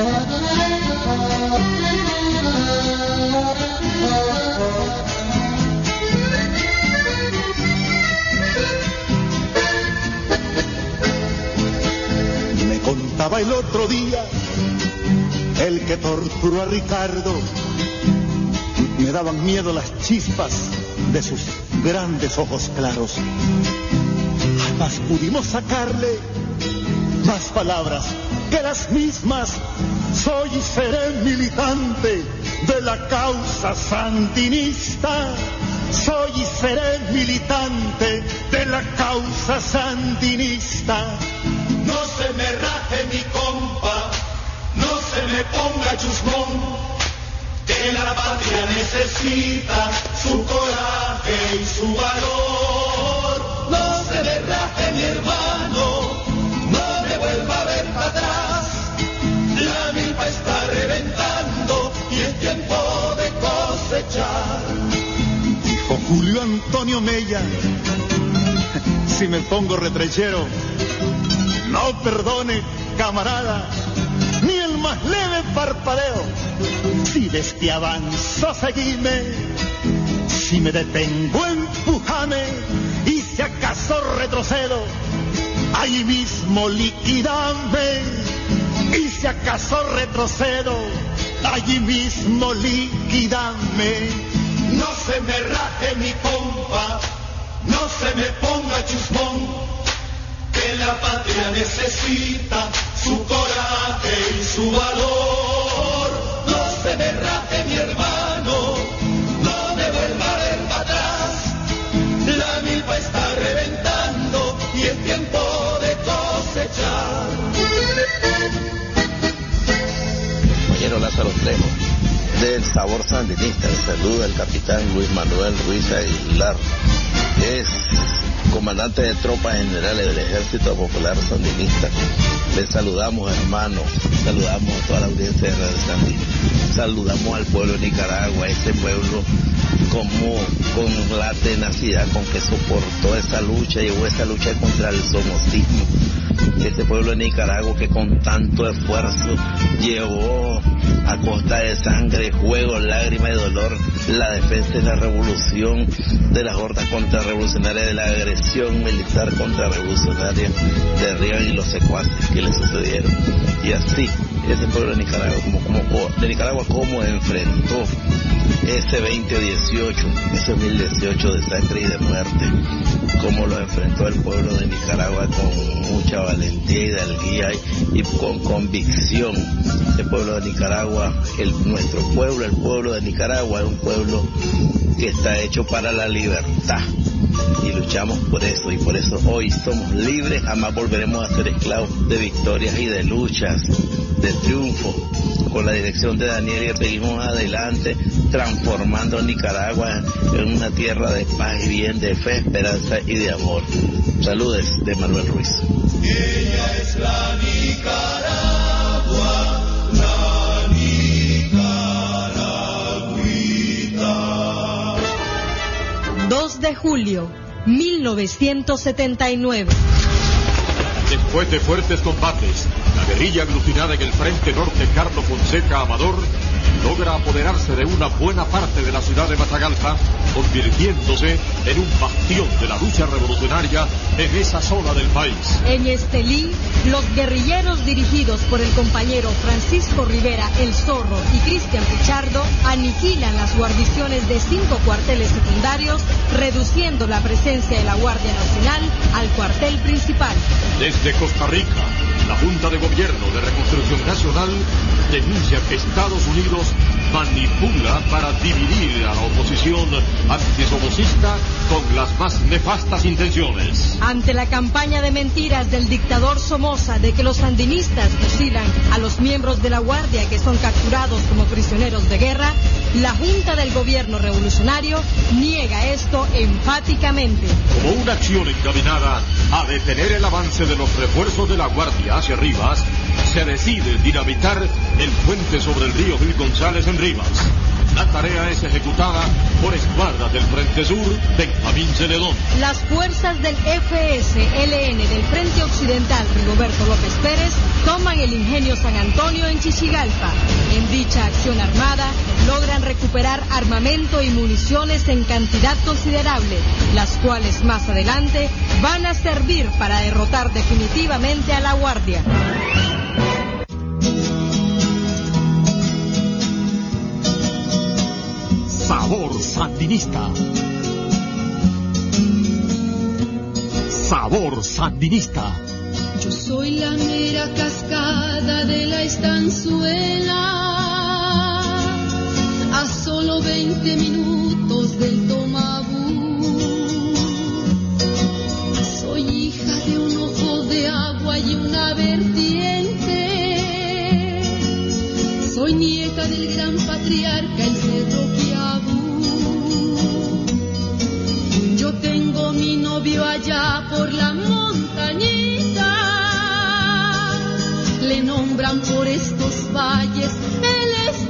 Me contaba el otro día el que torturó a Ricardo, me daban miedo las chispas de sus grandes ojos claros. Jamás pudimos sacarle más palabras que las mismas. Soy y seré militante de la causa sandinista. Soy y seré militante de la causa sandinista. No se me raje mi compa, no se me ponga chusmón, que la patria necesita su coraje y su valor. No se derraje mi hermano, no me vuelva a ver para atrás, la milpa está reventando y es tiempo de cosechar. Dijo Julio Antonio Mella, si me pongo retrechero, no perdone, camarada, ni el más leve parpadeo. Si desde avanzo seguime, si me detengo empujame, y si acaso retrocedo, ahí mismo liquidame. Y si acaso retrocedo, allí mismo liquidame. No se me raje mi compa, no se me ponga chusmón, que la patria necesita su coraje y su valor. No se me raje mi hermano, no me vuelva a ver para atrás, la milpa está reventando y es tiempo de cosechar. Compañero Lázaro Trejo, del Sabor Sandinista, le saluda el capitán Luis Manuel Ruiz Aguilar, es comandante de tropas generales del Ejército Popular Sandinista. Les saludamos, hermanos, saludamos a toda la audiencia de Radio Sandino, saludamos al pueblo de Nicaragua, ese pueblo como con la tenacidad con que soportó esa lucha, llevó esa lucha contra el somocismo. Ese pueblo de Nicaragua que con tanto esfuerzo llevó a costa de sangre, fuego, lágrimas y dolor la defensa de la revolución, de las hordas contrarrevolucionarias, de la agresión militar contrarrevolucionaria de Reagan y los secuaces que le sucedieron. Y así, ese pueblo de Nicaragua como enfrentó ese 2018, ese 2018 de sangre y de muerte, como lo enfrentó el pueblo de Nicaragua con mucha valentía, hidalguía y con convicción. Ese pueblo de Nicaragua, nuestro pueblo, el pueblo de Nicaragua es un pueblo que está hecho para la libertad y luchamos por eso, y por eso hoy somos libres, jamás volveremos a ser esclavos de victorias y de luchas, de triunfo. Con la dirección de Daniel y seguimos adelante transformando Nicaragua en una tierra de paz y bien, de fe, esperanza y de amor. Saludes de Manuel Ruiz. Ella es la Nicaragua, la Nicaragüita. 2 de julio, 1979. Después de fuertes combates, la guerrilla aglutinada en el Frente Norte Carlos Fonseca Amador logra apoderarse de una buena parte de la ciudad de Matagalpa, convirtiéndose en un bastión de la lucha revolucionaria en esa zona del país. En Estelí, los guerrilleros dirigidos por el compañero Francisco Rivera El Zorro y Cristian Pichardo aniquilan las guarniciones de 5 cuarteles secundarios, reduciendo la presencia de la Guardia Nacional al cuartel principal. Desde Costa Rica, la Junta de Gobierno de Reconstrucción Nacional denuncia que Estados Unidos manipula para dividir a la oposición antisomocista con las más nefastas intenciones. Ante la campaña de mentiras del dictador Somoza de que los sandinistas fusilan a los miembros de la Guardia que son capturados como prisioneros de guerra, la Junta del Gobierno Revolucionario niega esto enfáticamente. Como una acción encaminada a detener el avance de los refuerzos de la Guardia hacia Rivas, se decide dinamitar el puente sobre el río Gil González en Rivas. La tarea es ejecutada por escuadras del Frente Sur, Benjamín Celedón. Las fuerzas del FSLN del Frente Occidental, Rigoberto López Pérez, toman el ingenio San Antonio en Chichigalpa. En dicha acción armada, logran recuperar armamento y municiones en cantidad considerable, las cuales más adelante van a servir para derrotar definitivamente a la Guardia. Sabor Sandinista. Sabor Sandinista. Yo soy la mera cascada de la estanzuela, a solo 20 minutos del Tomabú. Soy hija de un ojo de agua y una vertiente. Soy nieta del gran patriarca, el Cedro Quiabú. Yo tengo mi novio allá por la montañita. Le nombran por estos valles el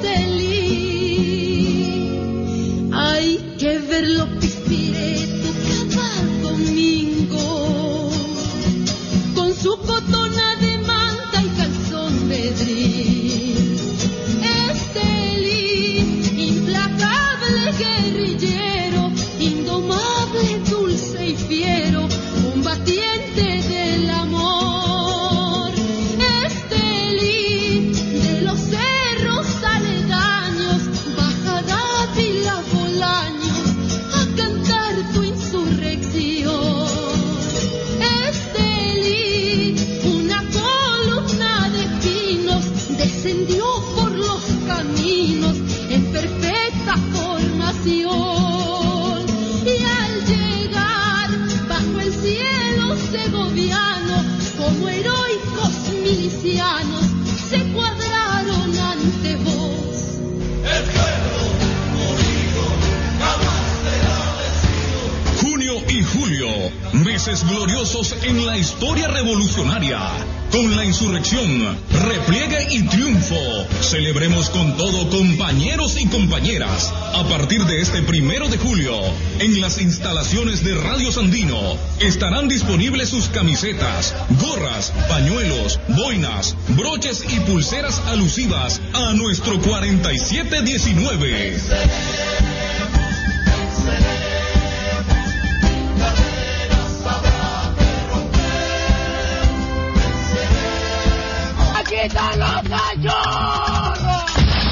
Estelí. Hay que verlo pispireto cada domingo, con su cotona de manta y calzón de drill. Estelí, implacable guerrillero, indomable, dulce y fiero, combatiente del amor. Estelí, de los cerros aledaños, baja Dávila Bolaños, a cantar tu insurrección. Estelí, una columna de pinos, descendió por los caminos en perfecta formación. Y al llegar bajo el cielo segoviano, como heroicos milicianos, se cuadraron ante vos. El pueblo unido jamás será vencido. Junio y julio, meses gloriosos en la historia revolucionaria. Con la insurrección, repliegue y triunfo. Celebremos con todo, compañeros y compañeras. A partir de este 1 de julio, en las instalaciones de Radio Sandino, estarán disponibles sus camisetas, gorras, pañuelos, boinas, broches y pulseras alusivas a nuestro 4719. ¡Aquí están los cachorros!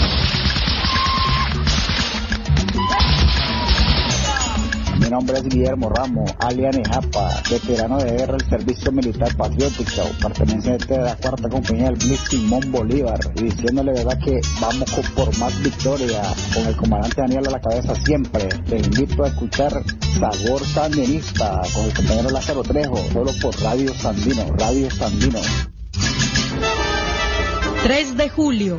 Mi nombre es Guillermo Ramos, alias Nejapa, veterano de guerra del Servicio Militar Patriótico, perteneciente de la 4ª Compañía del Blitz Simón Bolívar, y diciéndole verdad que vamos por más victoria, con el comandante Daniel a la cabeza siempre. Les invito a escuchar Sabor Sandinista con el compañero Lázaro Trejo, solo por Radio Sandino, Radio Sandino. 3 de julio,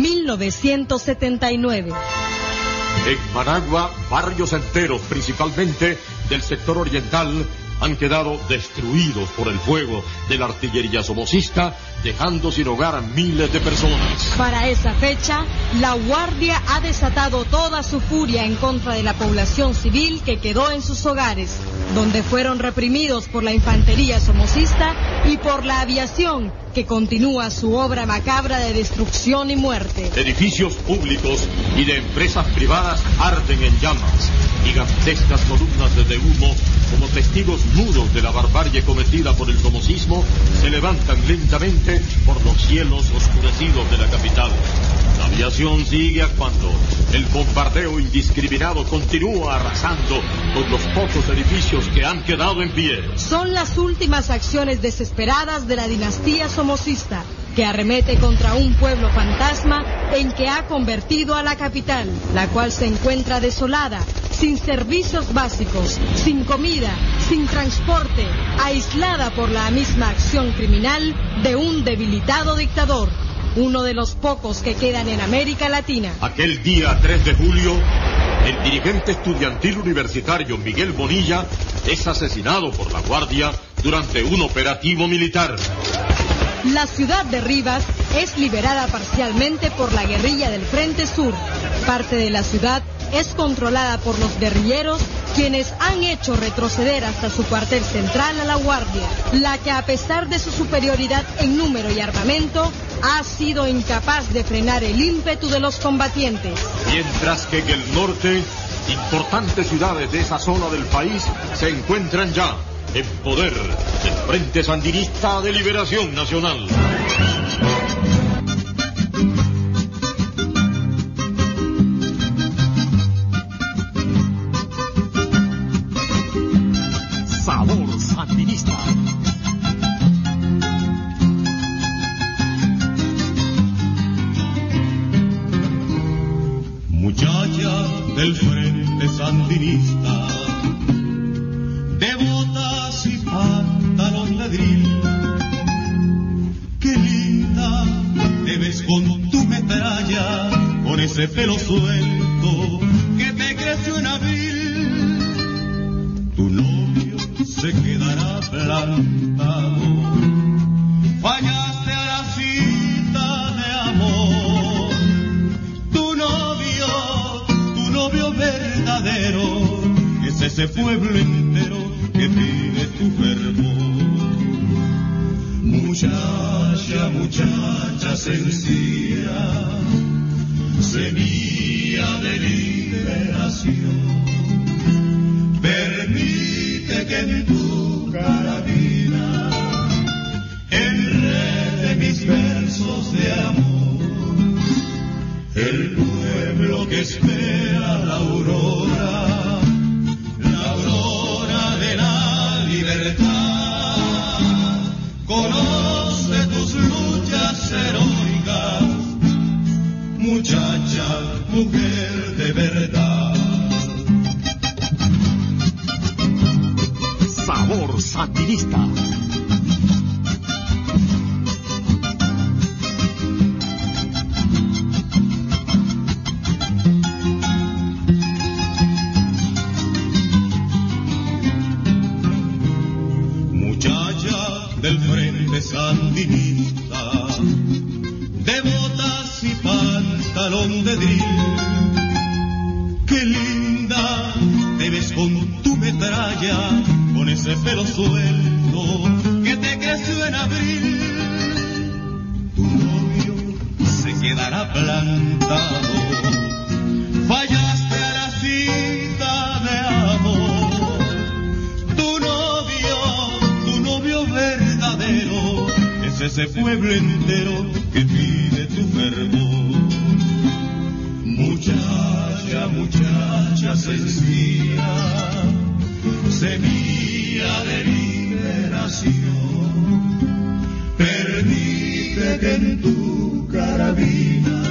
1979. En Managua, barrios enteros, principalmente del sector oriental, han quedado destruidos por el fuego de la artillería somocista, dejando sin hogar a miles de personas. Para esa fecha, la Guardia ha desatado toda su furia en contra de la población civil que quedó en sus hogares, donde fueron reprimidos por la infantería somocista y por la aviación, que continúa su obra macabra de destrucción y muerte. Edificios públicos y de empresas privadas arden en llamas. Gigantescas columnas de humo, como testigos mudos de la barbarie cometida por el somocismo, se levantan lentamente por los cielos oscurecidos de la capital. La aviación sigue actuando. El bombardeo indiscriminado continúa arrasando con los pocos edificios que han quedado en pie. Son las últimas acciones desesperadas de la dinastía somocista, que arremete contra un pueblo fantasma en que ha convertido a la capital, la cual se encuentra desolada, sin servicios básicos, sin comida, sin transporte, aislada por la misma acción criminal de un debilitado dictador, uno de los pocos que quedan en América Latina. Aquel día 3 de julio, el dirigente estudiantil universitario Miguel Bonilla es asesinado por la Guardia durante un operativo militar. La ciudad de Rivas es liberada parcialmente por la guerrilla del Frente Sur. Parte de la ciudad es controlada por los guerrilleros, quienes han hecho retroceder hasta su cuartel central a la Guardia, la que a pesar de su superioridad en número y armamento, ha sido incapaz de frenar el ímpetu de los combatientes. Mientras que en el norte, importantes ciudades de esa zona del país se encuentran ya en poder del Frente Sandinista de Liberación Nacional. Sabor Sandinista. Muchacha del Frente Sandinista, de botas y pantalón ladril, qué linda te ves con tu metralla ese pelo suelto que te creció en abril. Tu novio se quedará plantado. Fallaste a la cita de amor. Tu novio verdadero es ese pueblo entero que pide tu fervor. Muchacha, muchacha sencilla, semilla de liberación, permite que en tu carabina enrede mis versos de amor. El pueblo que espera la aurora de la libertad, conoce tus luchas heroicas, muchacha, mujer de verdad. Sabor Sandinista. Del frente sandinista, de botas y pantalón de drill. Qué linda te ves con tu metralla, con ese pelo suelto que te creció en abril. Tu novio se quedará plantado. Fallaste a la cita de amor. Tu novio verdadero es ese pueblo entero que pide tu fervor. Muchacha, muchacha sencilla, semilla de liberación, permite que en tu carabina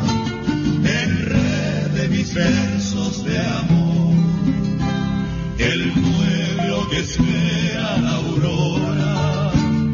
enrede mis versos de amor. El pueblo que espera la aurora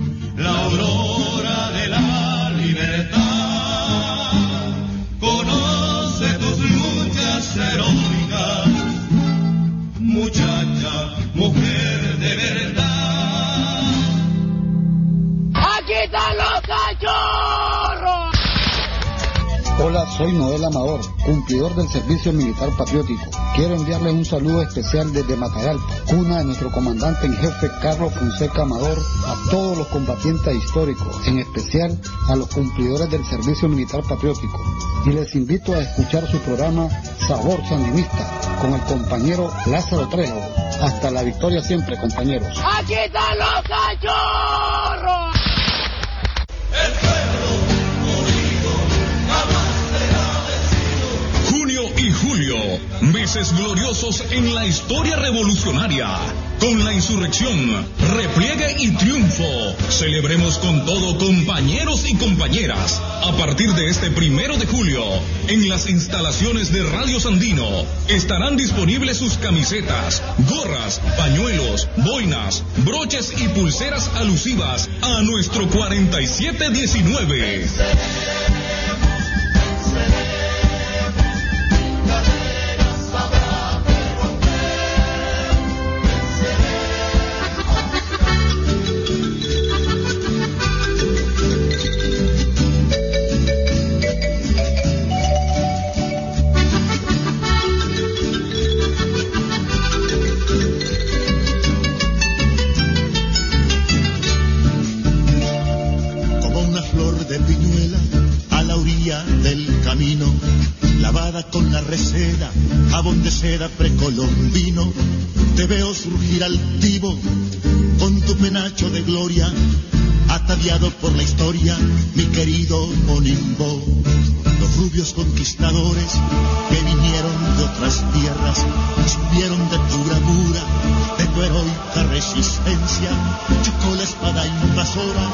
de la libertad, conoce tus luchas heroicas, muchacha, mujer de verdad. ¡Aquí están los cachorros! Hola, soy Noel Amador, cumplidor del Servicio Militar Patriótico. Quiero enviarles un saludo especial desde Matagalpa, cuna de nuestro comandante en jefe Carlos Fonseca Amador, a todos los combatientes históricos, en especial a los cumplidores del Servicio Militar Patriótico. Y les invito a escuchar su programa Sabor Sandinista con el compañero Lázaro Trejo. Hasta la victoria siempre, compañeros. ¡Aquí están los cachorros! El pueblo morido jamás será vencido. Junio y julio, meses gloriosos en la historia revolucionaria. Con la insurrección, repliegue y triunfo. Celebremos con todo, compañeros y compañeras. A partir de este 1 de julio, en las instalaciones de Radio Sandino, estarán disponibles sus camisetas, gorras, pañuelos, boinas, broches y pulseras alusivas a nuestro 4719. Con la reseda, jabón de seda precolombino, te veo surgir altivo con tu penacho de gloria, ataviado por la historia, mi querido Monimbo. Los rubios conquistadores que vinieron de otras tierras supieron de tu bravura, de tu heroica resistencia, chocó la espada invasora.